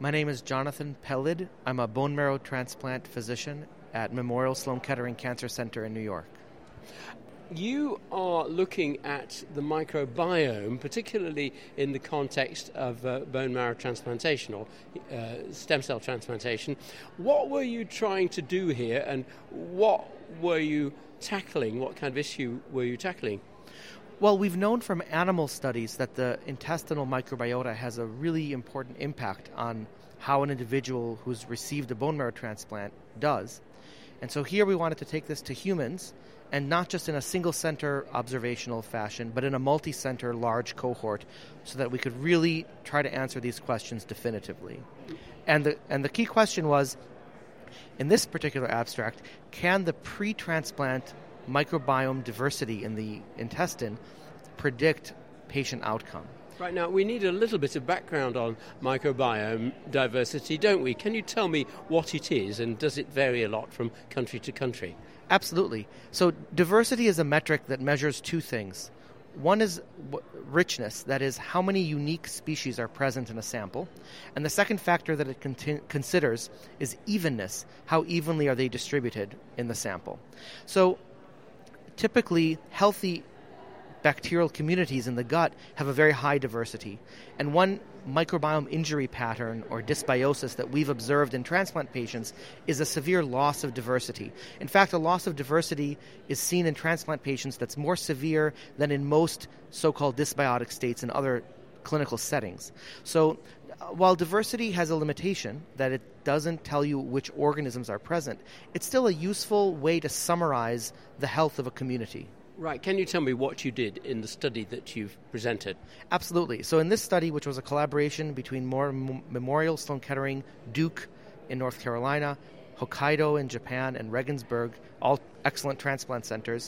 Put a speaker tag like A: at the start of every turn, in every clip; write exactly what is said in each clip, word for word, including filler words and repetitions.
A: My name is Jonathan Pelid. I'm a bone marrow transplant physician at Memorial Sloan Kettering Cancer Center in New York.
B: You are looking at the microbiome, particularly in the context of uh, bone marrow transplantation or uh, stem cell transplantation. What were you trying to do here, and what were you tackling? What kind of issue were you tackling?
A: Well, we've known from animal studies that the intestinal microbiota has a really important impact on how an individual who's received a bone marrow transplant does. And so here we wanted to take this to humans, and not just in a single-center observational fashion, but in a multi-center large cohort, so that we could really try to answer these questions definitively. And the and the key question was, in this particular abstract, can the pre-transplant microbiome diversity in the intestine predict patient outcome?
B: Right, now we need a little bit of background on microbiome diversity, don't we? Can you tell me what it is, and does it vary a lot from country to country?
A: Absolutely. So diversity is a metric that measures two things. One is richness, that is, how many unique species are present in a sample. And the second factor that it con- considers is evenness, how evenly are they distributed in the sample. So typically, healthy bacterial communities in the gut have a very high diversity. And one microbiome injury pattern or dysbiosis that we've observed in transplant patients is a severe loss of diversity. In fact, a loss of diversity is seen in transplant patients that's more severe than in most so-called dysbiotic states in other clinical settings. So uh, while diversity has a limitation, that it doesn't tell you which organisms are present, it's still a useful way to summarize the health of a community.
B: Right. Can you tell me what you did in the study that you've presented?
A: Absolutely. So in this study, which was a collaboration between Memorial Sloan Kettering, Duke in North Carolina, Hokkaido in Japan, and Regensburg, all excellent transplant centers,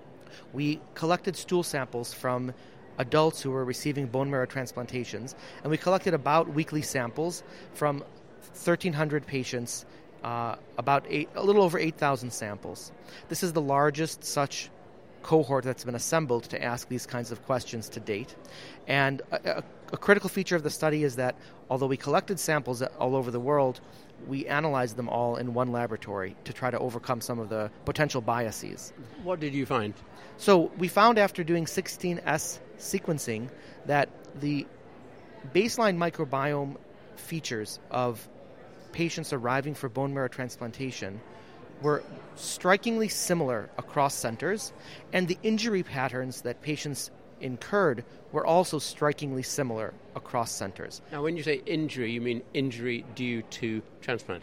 A: we collected stool samples from adults who were receiving bone marrow transplantations, and we collected about weekly samples from thirteen hundred patients, uh, about eight, a little over eight thousand samples. This is the largest such cohort that's been assembled to ask these kinds of questions to date. And a, a, a critical feature of the study is that although we collected samples all over the world, we analyzed them all in one laboratory to try to overcome some of the potential biases.
B: What did you find?
A: So we found after doing sixteen S sequencing that the baseline microbiome features of patients arriving for bone marrow transplantation were strikingly similar across centers, and the injury patterns that patients incurred were also strikingly similar across centers.
B: Now, when you say injury, you mean injury due to transplant?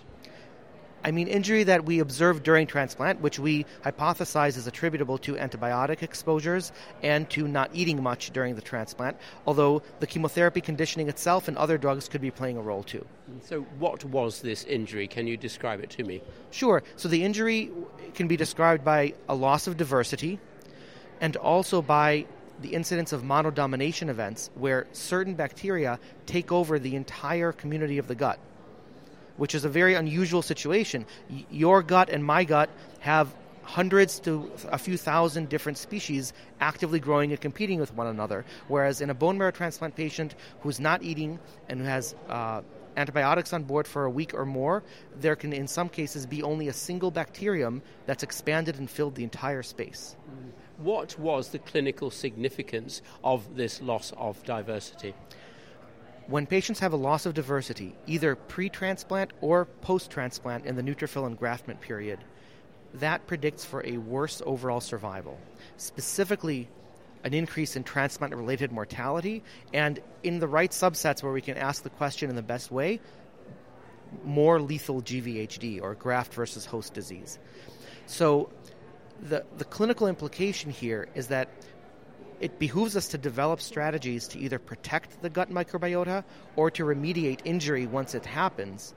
A: I mean injury that we observed during transplant, which we hypothesize is attributable to antibiotic exposures and to not eating much during the transplant, although the chemotherapy conditioning itself and other drugs could be playing a role too.
B: So what was this injury? Can you describe it to me?
A: Sure. So the injury can be described by a loss of diversity and also by the incidence of monodomination events where certain bacteria take over the entire community of the gut, which is a very unusual situation. Y- your gut and my gut have hundreds to a few thousand different species actively growing and competing with one another, whereas in a bone marrow transplant patient who's not eating and who has uh, antibiotics on board for a week or more, there can in some cases be only a single bacterium that's expanded and filled the entire space.
B: What was the clinical significance of this loss of diversity?
A: When patients have a loss of diversity, either pre-transplant or post-transplant in the neutrophil engraftment period, that predicts for a worse overall survival, specifically an increase in transplant-related mortality, and in the right subsets where we can ask the question in the best way, more lethal G V H D, or graft versus host disease. So the, the clinical implication here is that it behooves us to develop strategies to either protect the gut microbiota or to remediate injury once it happens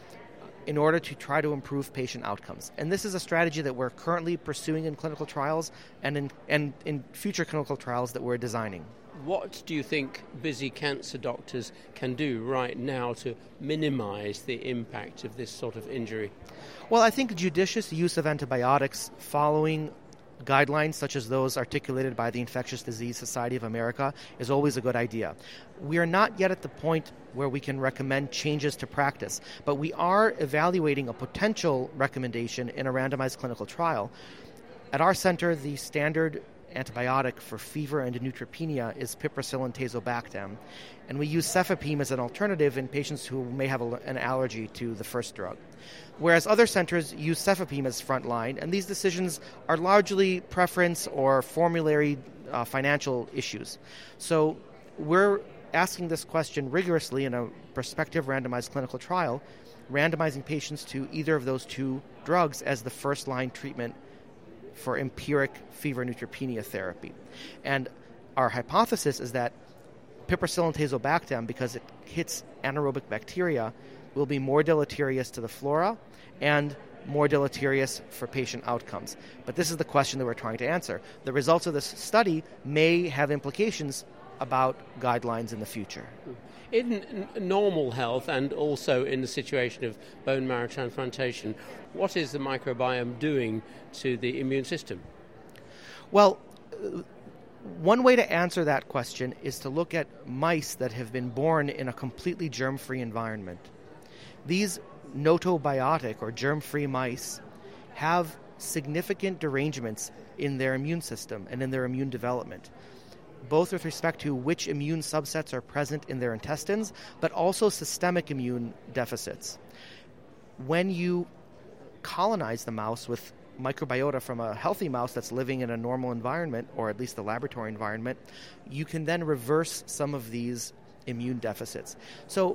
A: in order to try to improve patient outcomes. And this is a strategy that we're currently pursuing in clinical trials and in, and in future clinical trials that we're designing.
B: What do you think busy cancer doctors can do right now to minimize the impact of this sort of injury?
A: Well, I think judicious use of antibiotics following guidelines such as those articulated by the Infectious Disease Society of America is always a good idea. We are not yet at the point where we can recommend changes to practice, but we are evaluating a potential recommendation in a randomized clinical trial. At our center, the standard antibiotic for fever and neutropenia is piperacillin tazobactam, and we use cefepime as an alternative in patients who may have a, an allergy to the first drug. Whereas other centers use cefepime as frontline, and these decisions are largely preference or formulary uh, financial issues. So we're asking this question rigorously in a prospective randomized clinical trial, randomizing patients to either of those two drugs as the first-line treatment for empiric fever neutropenia therapy. And our hypothesis is that piperacillin tazobactam, because it hits anaerobic bacteria, will be more deleterious to the flora and more deleterious for patient outcomes. But this is the question that we're trying to answer. The results of this study may have implications about guidelines in the future.
B: In n- normal health and also in the situation of bone marrow transplantation, what is the microbiome doing to the immune system?
A: Well, uh, one way to answer that question is to look at mice that have been born in a completely germ-free environment. These gnotobiotic or germ-free mice have significant derangements in their immune system and in their immune development, both with respect to which immune subsets are present in their intestines, but also systemic immune deficits. When you colonize the mouse with microbiota from a healthy mouse that's living in a normal environment, or at least the laboratory environment, you can then reverse some of these immune deficits. So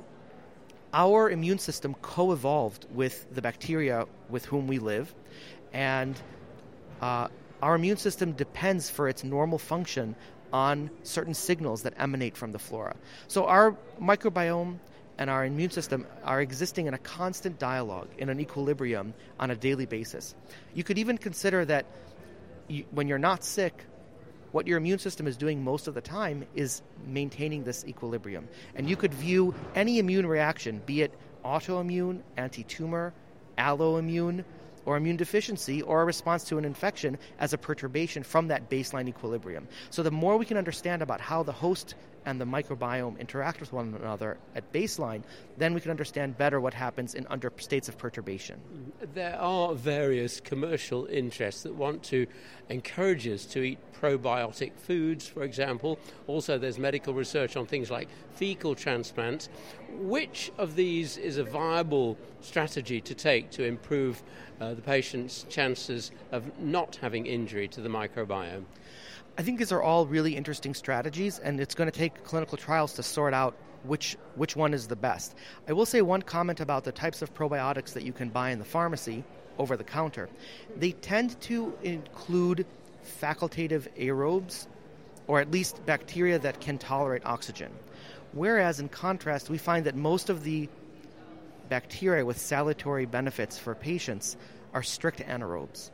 A: our immune system co-evolved with the bacteria with whom we live, and uh, our immune system depends for its normal function on certain signals that emanate from the flora. So our microbiome and our immune system are existing in a constant dialogue, in an equilibrium on a daily basis. You could even consider that you, when you're not sick, what your immune system is doing most of the time is maintaining this equilibrium. And you could view any immune reaction, be it autoimmune, anti-tumor, alloimmune, or immune deficiency, or a response to an infection, as a perturbation from that baseline equilibrium. So the more we can understand about how the host and the microbiome interact with one another at baseline, then we can understand better what happens in under states of perturbation.
B: There are various commercial interests that want to encourage us to eat probiotic foods, for example. Also, there's medical research on things like fecal transplants. Which of these is a viable strategy to take to improve uh, the patient's chances of not having injury to the microbiome?
A: I think these are all really interesting strategies, and it's going to take clinical trials to sort out which which one is the best. I will say one comment about the types of probiotics that you can buy in the pharmacy over the counter. They tend to include facultative aerobes, or at least bacteria that can tolerate oxygen. Whereas, in contrast, we find that most of the bacteria with salutary benefits for patients are strict anaerobes.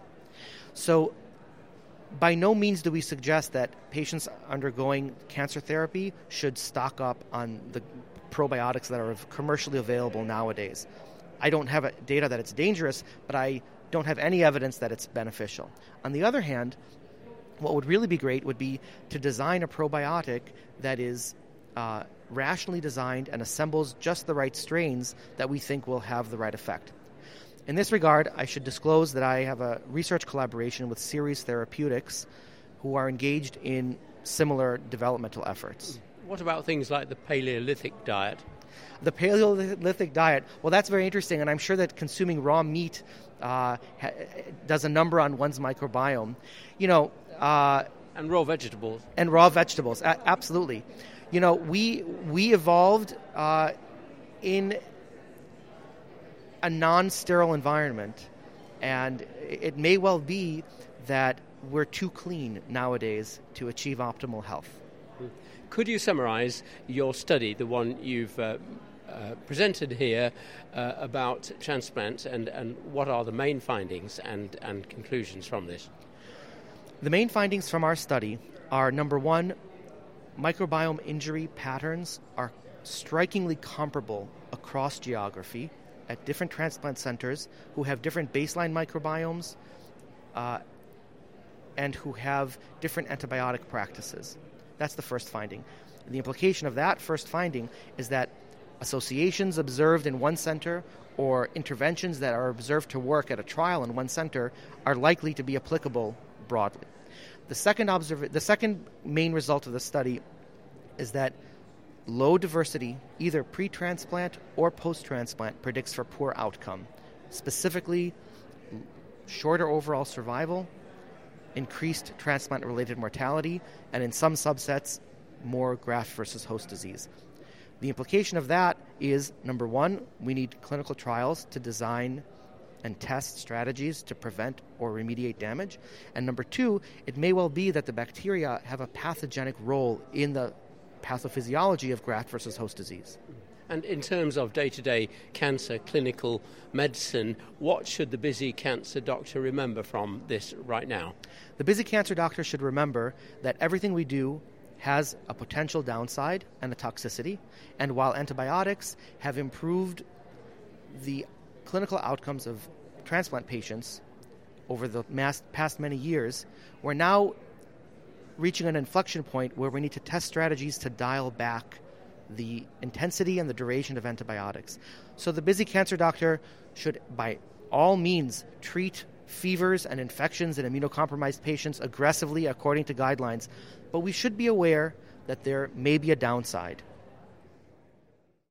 A: So by no means do we suggest that patients undergoing cancer therapy should stock up on the probiotics that are commercially available nowadays. I don't have a, data that it's dangerous, but I don't have any evidence that it's beneficial. On the other hand, what would really be great would be to design a probiotic that is uh, rationally designed and assembles just the right strains that we think will have the right effect. In this regard, I should disclose that I have a research collaboration with Seres Therapeutics, who are engaged in similar developmental efforts.
B: What about things like the Paleolithic diet?
A: The Paleolithic diet, well, that's very interesting, and I'm sure that consuming raw meat uh, ha- does a number on one's microbiome. You know, uh,
B: and raw vegetables.
A: And raw vegetables, a- absolutely. You know, we we evolved uh, in a non-sterile environment, and it may well be that we're too clean nowadays to achieve optimal health.
B: Could you summarize your study, the one you've uh, uh, presented here, uh, about transplant, and, and what are the main findings and, and conclusions from this?
A: The main findings from our study are, number one, microbiome injury patterns are strikingly comparable across geography at different transplant centers who have different baseline microbiomes uh, and who have different antibiotic practices. That's the first finding. And the implication of that first finding is that associations observed in one center or interventions that are observed to work at a trial in one center are likely to be applicable broadly. The second observ- the second main result of the study is that low diversity, either pre-transplant or post-transplant, predicts for poor outcome, specifically shorter overall survival, increased transplant-related mortality, and in some subsets, more graft versus host disease. The implication of that is, number one, we need clinical trials to design and test strategies to prevent or remediate damage. And number two, it may well be that the bacteria have a pathogenic role in the pathophysiology of graft versus host disease.
B: And in terms of day-to-day cancer clinical medicine, what should the busy cancer doctor remember from this right now?
A: The busy cancer doctor should remember that everything we do has a potential downside and a toxicity. And while antibiotics have improved the clinical outcomes of transplant patients over the mass, past many years, we're now reaching an inflection point where we need to test strategies to dial back the intensity and the duration of antibiotics. So the busy cancer doctor should, by all means, treat fevers and infections in immunocompromised patients aggressively according to guidelines, but we should be aware that there may be a downside.